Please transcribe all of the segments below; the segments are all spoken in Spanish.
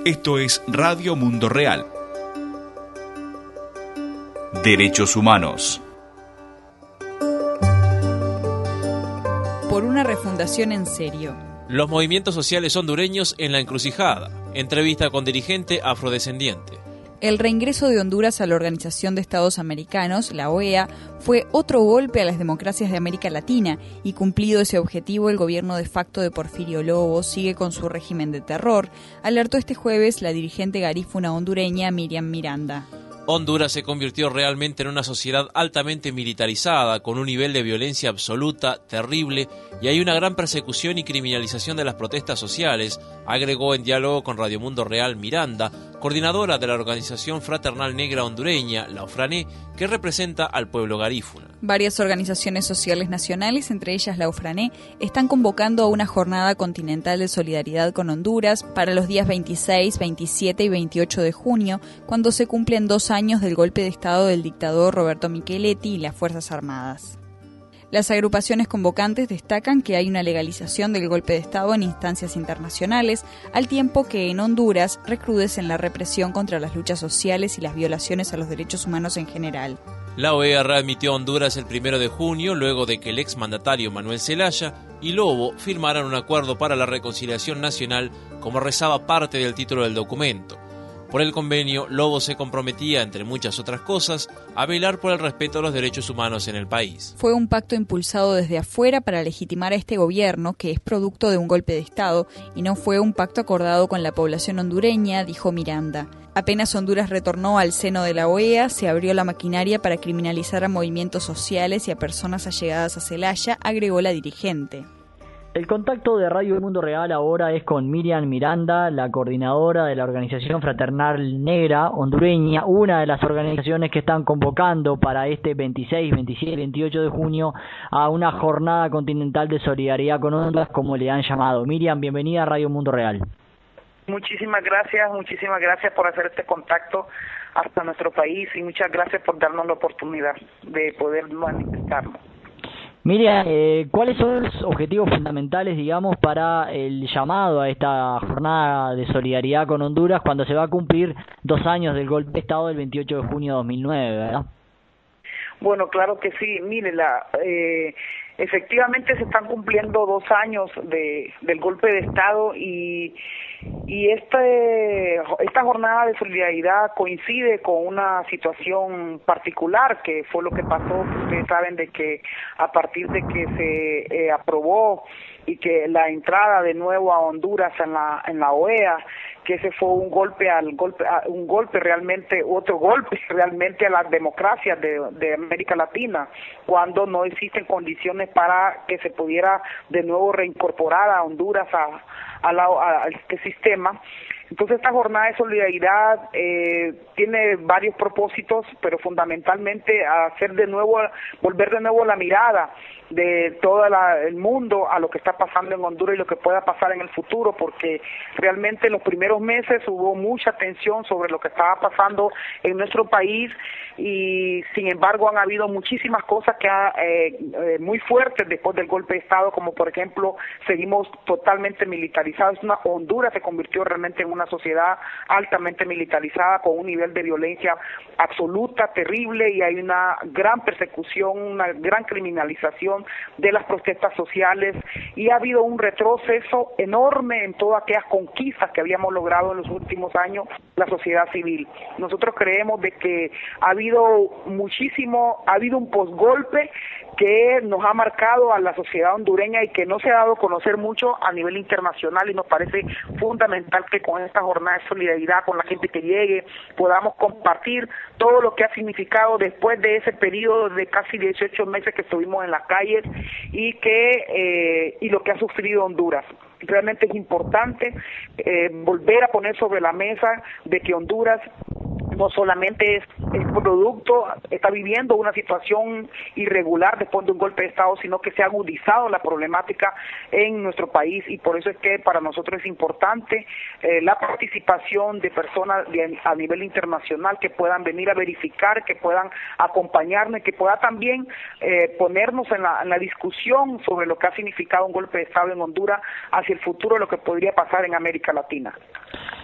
Esto es Radio Mundo Real. Derechos humanos. Por una refundación en serio. Los movimientos sociales hondureños en la encrucijada. Entrevista con dirigente afrodescendiente. El reingreso de Honduras a la Organización de Estados Americanos, la OEA, fue otro golpe a las democracias de América Latina y cumplido ese objetivo, el gobierno de facto de Porfirio Lobo sigue con su régimen de terror, alertó este jueves la dirigente garífuna hondureña Miriam Miranda. Honduras se convirtió realmente en una sociedad altamente militarizada, con un nivel de violencia absoluta, terrible, y hay una gran persecución y criminalización de las protestas sociales, agregó en diálogo con Radio Mundo Real Miranda, coordinadora de la Organización Fraternal Negra Hondureña, la OFRANÉ, que representa al pueblo garífuna. Varias organizaciones sociales nacionales, entre ellas la OFRANÉ, están convocando a una jornada continental de solidaridad con Honduras para los días 26, 27 y 28 de junio, cuando se cumplen 2 años del golpe de Estado del dictador Roberto Micheletti y las Fuerzas Armadas. Las agrupaciones convocantes destacan que hay una legalización del golpe de Estado en instancias internacionales, al tiempo que en Honduras recrudecen la represión contra las luchas sociales y las violaciones a los derechos humanos en general. La OEA readmitió a Honduras el 1 de junio, luego de que el exmandatario Manuel Zelaya y Lobo firmaran un acuerdo para la reconciliación nacional, como rezaba parte del título del documento. Por el convenio, Lobo se comprometía, entre muchas otras cosas, a velar por el respeto a los derechos humanos en el país. Fue un pacto impulsado desde afuera para legitimar a este gobierno, que es producto de un golpe de Estado, y no fue un pacto acordado con la población hondureña, dijo Miranda. Apenas Honduras retornó al seno de la OEA, se abrió la maquinaria para criminalizar a movimientos sociales y a personas allegadas a Zelaya, agregó la dirigente. El contacto de Radio Mundo Real ahora es con Miriam Miranda, la coordinadora de la Organización Fraternal Negra Hondureña, una de las organizaciones que están convocando para este 26, 27 y 28 de junio a una jornada continental de solidaridad con Honduras, como le han llamado. Miriam, bienvenida a Radio Mundo Real. Muchísimas gracias por hacer este contacto hasta nuestro país y muchas gracias por darnos la oportunidad de poder manifestarnos. Miriam, ¿cuáles son los objetivos fundamentales, digamos, para el llamado a esta jornada de solidaridad con Honduras cuando se va a cumplir 2 años del golpe de Estado del 28 de junio de 2009, verdad? Bueno, claro que sí. Mire, efectivamente se están cumpliendo 2 años del golpe de Estado y esta jornada de solidaridad coincide con una situación particular que fue lo que pasó. Ustedes saben de que a partir de que se aprobó y que la entrada de nuevo a Honduras en la OEA, que ese fue otro golpe realmente a las democracias de América Latina, cuando no existen condiciones para que se pudiera de nuevo reincorporar a Honduras a este sistema. Entonces esta jornada de solidaridad tiene varios propósitos, pero fundamentalmente volver de nuevo la mirada de todo el mundo a lo que está pasando en Honduras y lo que pueda pasar en el futuro, porque realmente en los primeros meses hubo mucha tensión sobre lo que estaba pasando en nuestro país y sin embargo han habido muchísimas cosas muy fuertes después del golpe de Estado, como por ejemplo seguimos totalmente militarizados. Honduras se convirtió realmente en una sociedad altamente militarizada con un nivel de violencia absoluta, terrible, y hay una gran persecución, una gran criminalización de las protestas sociales y ha habido un retroceso enorme en todas aquellas conquistas que habíamos logrado en los últimos años la sociedad civil. Nosotros creemos de que ha habido un posgolpe que nos ha marcado a la sociedad hondureña y que no se ha dado a conocer mucho a nivel internacional, y nos parece fundamental que con esta jornada de solidaridad con la gente que llegue podamos compartir todo lo que ha significado después de ese periodo de casi 18 meses que estuvimos en las calles y lo que ha sufrido Honduras. Realmente es importante volver a poner sobre la mesa de que Honduras no solamente es producto, está viviendo una situación irregular después de un golpe de Estado, sino que se ha agudizado la problemática en nuestro país, y por eso es que para nosotros es importante la participación de personas a nivel internacional que puedan venir a verificar, que puedan acompañarnos y que pueda también ponernos en la discusión sobre lo que ha significado un golpe de Estado en Honduras hacia el futuro, lo que podría pasar en América Latina.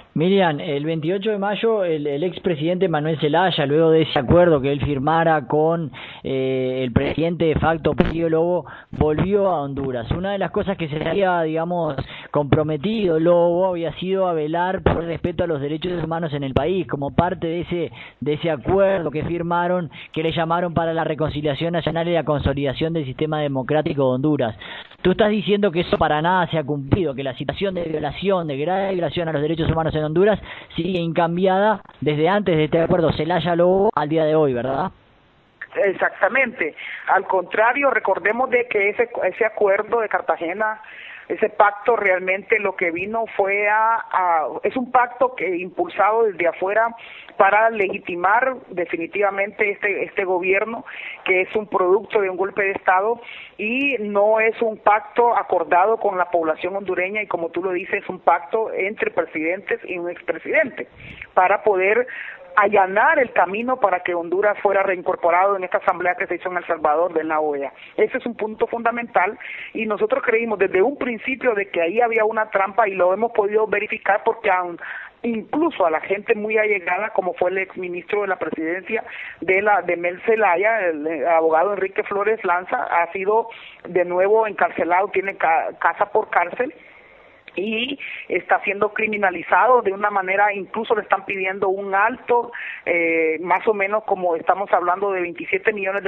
Miriam, el 28 de mayo el expresidente Manuel Zelaya, luego de ese acuerdo que él firmara con el presidente de facto Porfirio Lobo, volvió a Honduras. Una de las cosas que se había, digamos, comprometido Lobo había sido a velar por el respeto a los derechos humanos en el país, como parte de ese acuerdo que firmaron, que le llamaron para la reconciliación nacional y la consolidación del sistema democrático de Honduras. Tú estás diciendo que eso para nada se ha cumplido, que la situación de violación, de grave violación a los derechos humanos en Honduras sigue incambiada desde antes de este acuerdo Zelaya-Lobo al día de hoy, ¿verdad? Exactamente. Al contrario, recordemos de que ese acuerdo de Cartagena, ese pacto realmente lo que vino fue es un pacto que impulsado desde afuera para legitimar definitivamente este gobierno, que es un producto de un golpe de Estado, y no es un pacto acordado con la población hondureña, y como tú lo dices, es un pacto entre presidentes y un expresidente para poder allanar el camino para que Honduras fuera reincorporado en esta asamblea que se hizo en El Salvador de la OEA. Ese es un punto fundamental, y nosotros creímos desde un principio de que ahí había una trampa, y lo hemos podido verificar porque incluso a la gente muy allegada, como fue el exministro de la presidencia de Mel Zelaya, el abogado Enrique Flores Lanza, ha sido de nuevo encarcelado, tiene casa por cárcel, y está siendo criminalizado de una manera, incluso le están pidiendo un alto, más o menos como estamos hablando de 27 millones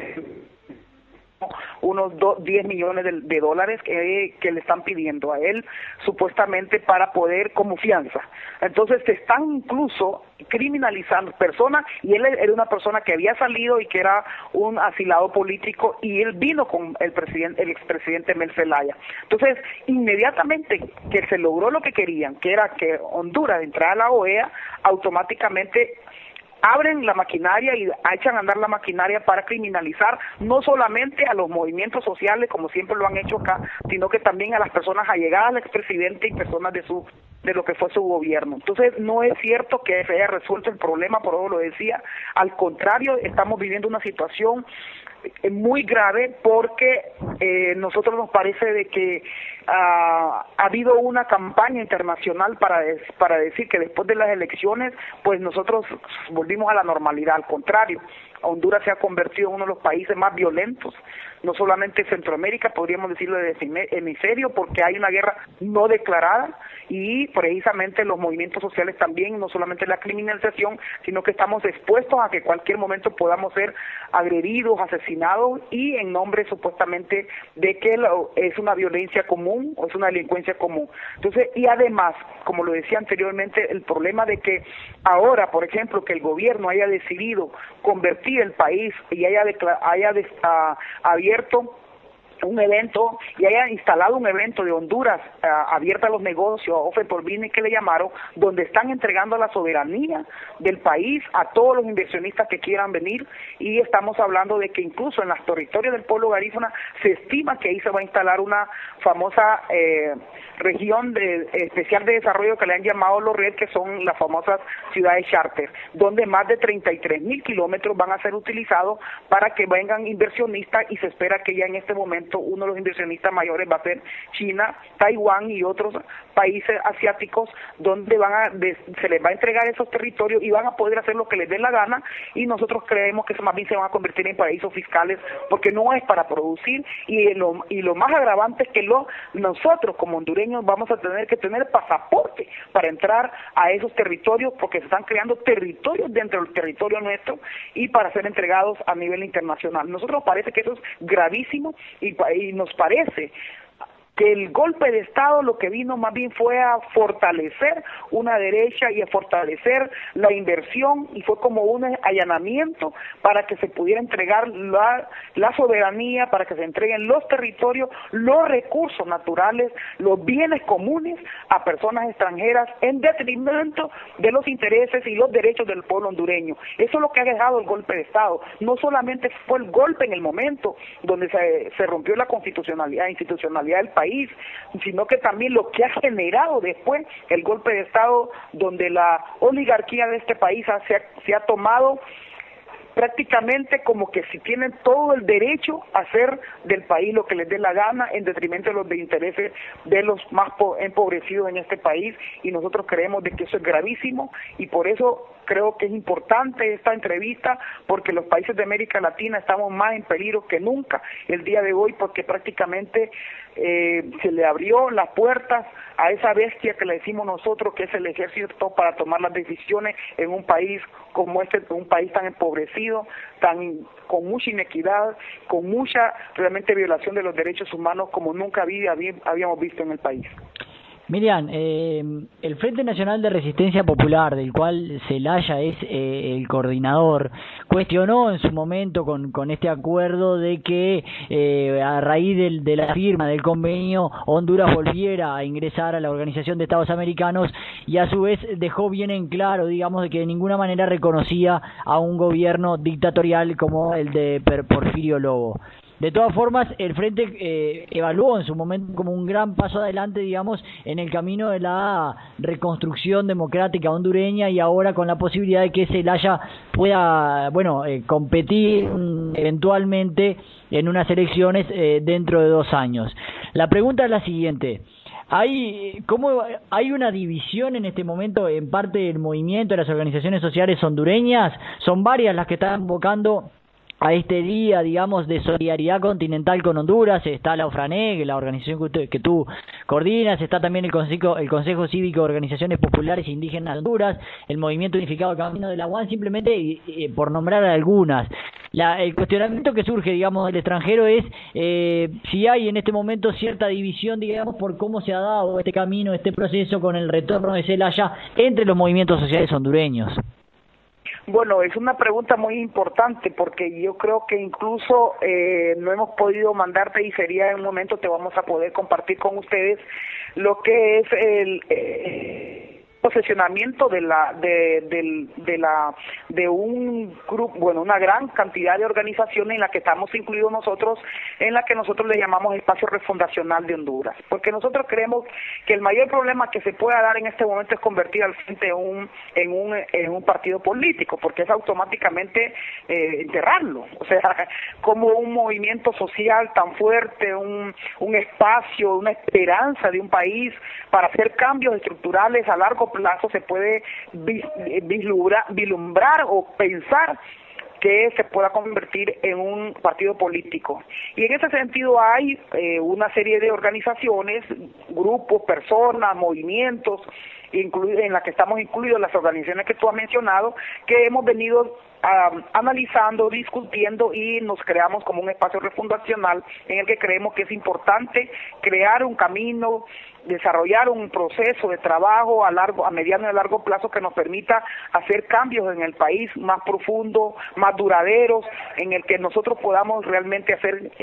unos 10 millones de dólares que le están pidiendo a él supuestamente para poder como fianza. Entonces se están incluso criminalizando personas, y él era una persona que había salido y que era un asilado político, y él vino con el expresidente Mel Zelaya. Entonces inmediatamente que se logró lo que querían, que era que Honduras entrara a la OEA, automáticamente abren la maquinaria y echan a andar la maquinaria para criminalizar no solamente a los movimientos sociales, como siempre lo han hecho acá, sino que también a las personas allegadas al expresidente y personas de lo que fue su gobierno. Entonces no es cierto que se haya resuelto el problema, por eso lo decía, al contrario, estamos viviendo una situación muy grave porque nosotros nos parece de que ha habido una campaña internacional para decir que después de las elecciones pues nosotros volvimos a la normalidad. Al contrario, Honduras se ha convertido en uno de los países más violentos, no solamente en Centroamérica, podríamos decirlo de hemisferio, porque hay una guerra no declarada, y precisamente los movimientos sociales también, no solamente la criminalización, sino que estamos expuestos a que cualquier momento podamos ser agredidos, asesinados, y en nombre supuestamente de que es una violencia común o es una delincuencia común. Entonces, y además, como lo decía anteriormente, el problema de que ahora, por ejemplo, que el gobierno haya decidido convertir el país y haya abierto un evento y haya instalado un evento de Honduras abierta a los negocios, Open for Business que le llamaron, donde están entregando la soberanía del país a todos los inversionistas que quieran venir, y estamos hablando de que incluso en los territorios del pueblo garífuna se estima que ahí se va a instalar una famosa región especial de desarrollo que le han llamado los RED, que son las famosas ciudades charter, donde más de 33,000 kilómetros van a ser utilizados para que vengan inversionistas, y se espera que ya en este momento uno de los inversionistas mayores va a ser China, Taiwán y otros países asiáticos, donde se les va a entregar esos territorios y van a poder hacer lo que les dé la gana, y nosotros creemos que eso más bien se van a convertir en paraísos fiscales, porque no es para producir, y lo más agravante es que nosotros como hondureños vamos a tener que tener pasaporte para entrar a esos territorios, porque se están creando territorios dentro del territorio nuestro y para ser entregados a nivel internacional. Nosotros nos parece que eso es gravísimo, y nos parece que el golpe de Estado lo que vino más bien fue a fortalecer una derecha y a fortalecer la inversión, y fue como un allanamiento para que se pudiera entregar la soberanía, para que se entreguen los territorios, los recursos naturales, los bienes comunes a personas extranjeras en detrimento de los intereses y los derechos del pueblo hondureño. Eso es lo que ha dejado el golpe de Estado. No solamente fue el golpe en el momento donde se rompió la institucionalidad del país, sino que también lo que ha generado después el golpe de Estado, donde la oligarquía de este país se ha tomado prácticamente como que si tienen todo el derecho a hacer del país lo que les dé la gana en detrimento de los intereses de los más empobrecidos en este país, y nosotros creemos de que eso es gravísimo, y por eso creo que es importante esta entrevista, porque los países de América Latina estamos más en peligro que nunca el día de hoy, porque prácticamente se le abrió las puertas a esa bestia que le decimos nosotros, que es el ejército, para tomar las decisiones en un país como este, un país tan empobrecido, con mucha inequidad, con mucha realmente violación de los derechos humanos como nunca habíamos visto en el país. Miriam, el Frente Nacional de Resistencia Popular, del cual Zelaya es el coordinador, cuestionó en su momento con este acuerdo de que a raíz de la firma del convenio Honduras volviera a ingresar a la Organización de Estados Americanos, y a su vez dejó bien en claro, digamos, de que de ninguna manera reconocía a un gobierno dictatorial como el de Porfirio Lobo. De todas formas, el Frente evaluó en su momento como un gran paso adelante, digamos, en el camino de la reconstrucción democrática hondureña, y ahora con la posibilidad de que Zelaya pueda, competir eventualmente en unas elecciones dentro de 2 años. La pregunta es la siguiente. ¿Hay una división en este momento en parte del movimiento de las organizaciones sociales hondureñas? Son varias las que están convocando a este día, digamos, de solidaridad continental con Honduras. Está la UFRANEG, la organización que tú coordinas, está también el Consejo Cívico de Organizaciones Populares e Indígenas de Honduras, el Movimiento Unificado Camino de la UAN, simplemente por nombrar algunas. El cuestionamiento que surge, digamos, del extranjero es si hay en este momento cierta división, digamos, por cómo se ha dado este camino, este proceso con el retorno de Zelaya entre los movimientos sociales hondureños. Bueno, es una pregunta muy importante, porque yo creo que incluso no hemos podido mandarte, y sería en un momento te vamos a poder compartir con ustedes lo que es el posicionamiento de un grupo, una gran cantidad de organizaciones en la que estamos incluidos nosotros, en la que nosotros le llamamos Espacio Refundacional de Honduras, porque nosotros creemos que el mayor problema que se pueda dar en este momento es convertir al Frente en un partido político, porque es automáticamente enterrarlo, o sea, como un movimiento social tan fuerte, un espacio, una esperanza de un país para hacer cambios estructurales a largo plazo, se puede vislumbrar o pensar que se pueda convertir en un partido político. Y en ese sentido hay una serie de organizaciones, grupos, personas, movimientos, en la que estamos incluidos las organizaciones que tú has mencionado, que hemos venido analizando, discutiendo, y nos creamos como un espacio refundacional en el que creemos que es importante crear un camino, desarrollar un proceso de trabajo a mediano y a largo plazo que nos permita hacer cambios en el país más profundos, más duraderos, en el que nosotros podamos realmente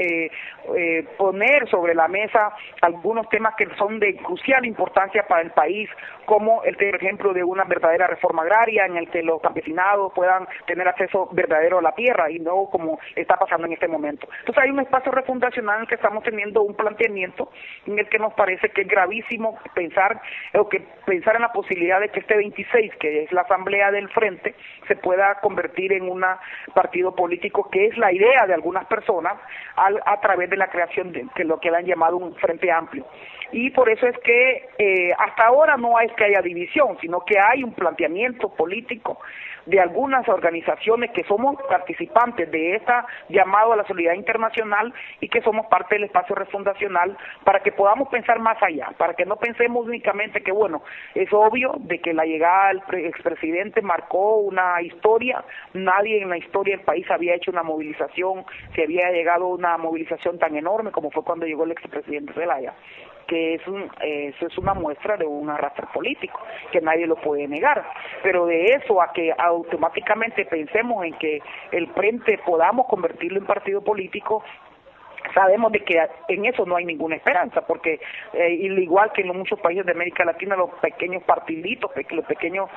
poner sobre la mesa algunos temas que son de crucial importancia para el país, como el ejemplo de una verdadera reforma agraria en el que los campesinados puedan tener acceso verdadero a la tierra y no como está pasando en este momento. Entonces hay un espacio refundacional en el que estamos teniendo un planteamiento en el que nos parece que es gravísimo pensar en la posibilidad de que este 26, que es la asamblea del Frente, se pueda convertir en un partido político, que es la idea de algunas personas a través de la creación de lo que han llamado un Frente Amplio. Y por eso es que hasta ahora no es que haya división, sino que hay un planteamiento político de algunas organizaciones que somos participantes de esta llamado a la solidaridad internacional y que somos parte del espacio refundacional, para que podamos pensar más allá, para que no pensemos únicamente que, es obvio de que la llegada del expresidente marcó una historia. Nadie en la historia del país había hecho una movilización, se había llegado a una movilización tan enorme como fue cuando llegó el expresidente Zelaya, que eso es una muestra de un arrastre político, que nadie lo puede negar. Pero de eso a que automáticamente pensemos en que el Frente podamos convertirlo en partido político, sabemos de que en eso no hay ninguna esperanza, porque igual que en muchos países de América Latina, los pequeños partiditos, los pequeños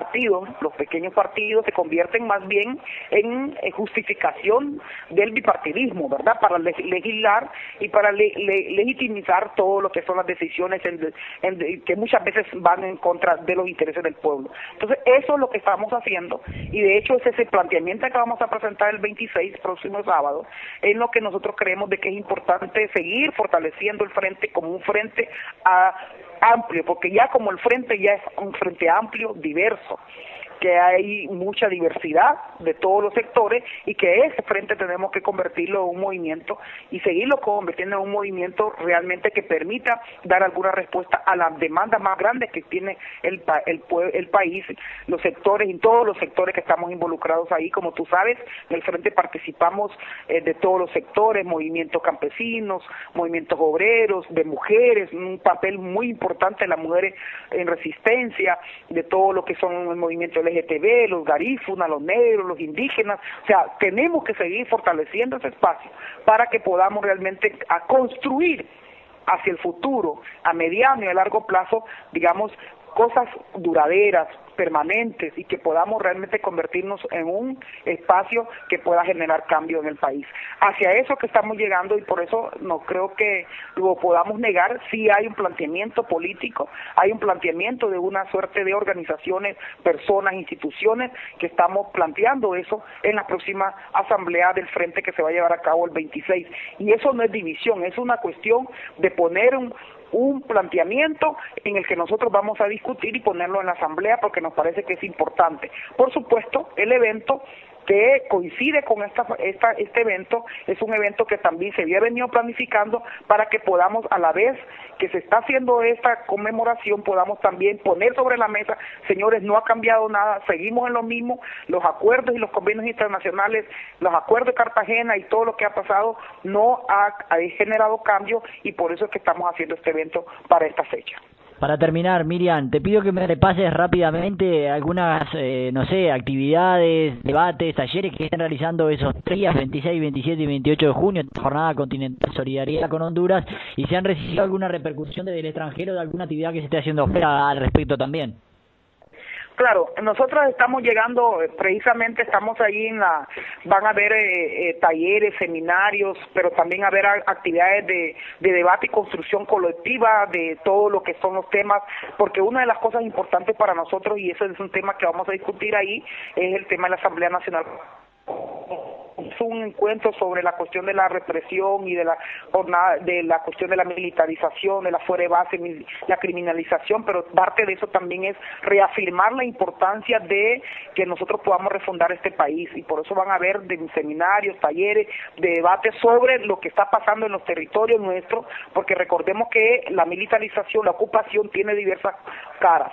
partidos se convierten más bien en justificación del bipartidismo, ¿verdad? Para legislar y para legitimizar todo lo que son las decisiones que muchas veces van en contra de los intereses del pueblo. Entonces, eso es lo que estamos haciendo, y de hecho es ese planteamiento que vamos a presentar el 26, próximo sábado, en lo que nosotros creemos de que es importante seguir fortaleciendo el frente como un frente amplio, porque ya como el frente ya es un frente amplio, diverso, que hay mucha diversidad de todos los sectores, y que ese frente tenemos que convertirlo en un movimiento y seguirlo convirtiendo en un movimiento realmente que permita dar alguna respuesta a las demandas más grandes que tiene el país, los sectores, y todos los sectores que estamos involucrados ahí. Como tú sabes, en el frente participamos de todos los sectores, movimientos campesinos, movimientos obreros, de mujeres, un papel muy importante de las mujeres en resistencia, de todo lo que son el movimiento LGTB, los garífunas, los negros, los indígenas. O sea, tenemos que seguir fortaleciendo ese espacio para que podamos realmente construir hacia el futuro, a mediano y a largo plazo, digamos, cosas duraderas, permanentes, y que podamos realmente convertirnos en un espacio que pueda generar cambio en el país. Hacia eso que estamos llegando, y por eso no creo que lo podamos negar. Sí hay un planteamiento político, hay un planteamiento de una suerte de organizaciones, personas, instituciones, que estamos planteando eso en la próxima asamblea del Frente que se va a llevar a cabo el 26. Y eso no es división, es una cuestión de poner un planteamiento en el que nosotros vamos a discutir y ponerlo en la asamblea, porque nos parece que es importante. Por supuesto, el evento que coincide con este evento es un evento que también se había venido planificando para que podamos, a la vez que se está haciendo esta conmemoración, podamos también poner sobre la mesa: señores, no ha cambiado nada, seguimos en lo mismo, los acuerdos y los convenios internacionales, los acuerdos de Cartagena y todo lo que ha pasado no ha generado cambio, y por eso es que estamos haciendo este evento para esta fecha. Para terminar, Miriam, te pido que me repases rápidamente algunas, actividades, debates, talleres que estén realizando esos 3 días, 26, 27 y 28 de junio, Jornada Continental Solidaridad con Honduras, y si han recibido alguna repercusión desde el extranjero de alguna actividad que se esté haciendo afuera al respecto también. Claro, nosotros estamos llegando, precisamente estamos ahí van a haber talleres, seminarios, pero también a haber actividades de debate y construcción colectiva de todo lo que son los temas, porque una de las cosas importantes para nosotros, y eso es un tema que vamos a discutir ahí, es el tema de la Asamblea Nacional. Es un encuentro sobre la cuestión de la represión y de la jornada, de la cuestión de la militarización, de la fuera de base, la criminalización, pero parte de eso también es reafirmar la importancia de que nosotros podamos refundar este país, y por eso van a haber seminarios, talleres, de debates sobre lo que está pasando en los territorios nuestros, porque recordemos que la militarización, la ocupación tiene diversas caras,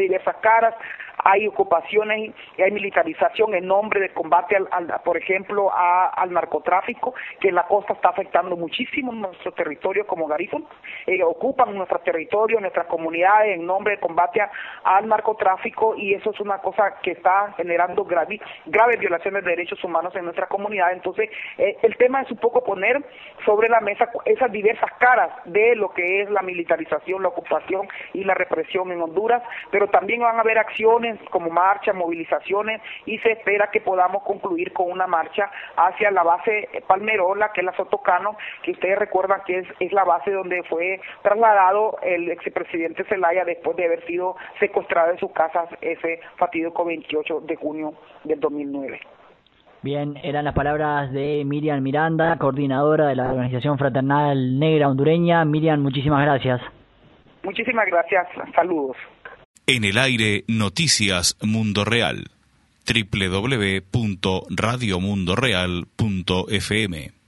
hay ocupaciones y hay militarización en nombre de combate por ejemplo, al narcotráfico, que en la costa está afectando muchísimo nuestro territorio como garífunas. Ocupan nuestros territorios, nuestras comunidades en nombre de combate al narcotráfico, y eso es una cosa que está generando graves violaciones de derechos humanos en nuestra comunidad. Entonces, el tema es un poco poner sobre la mesa esas diversas caras de lo que es la militarización, la ocupación y la represión en Honduras, pero también van a haber acciones como marchas, movilizaciones, y se espera que podamos concluir con una marcha hacia la base Palmerola, que es la Sotocano, que ustedes recuerdan que es la base donde fue trasladado el expresidente Zelaya después de haber sido secuestrado en sus casas ese fatídico 28 de junio del 2009. Bien, eran las palabras de Miriam Miranda, coordinadora de la Organización Fraternal Negra Hondureña. Miriam, muchísimas gracias. Muchísimas gracias, saludos. En el aire, Noticias Mundo Real. www.radiomundoreal.fm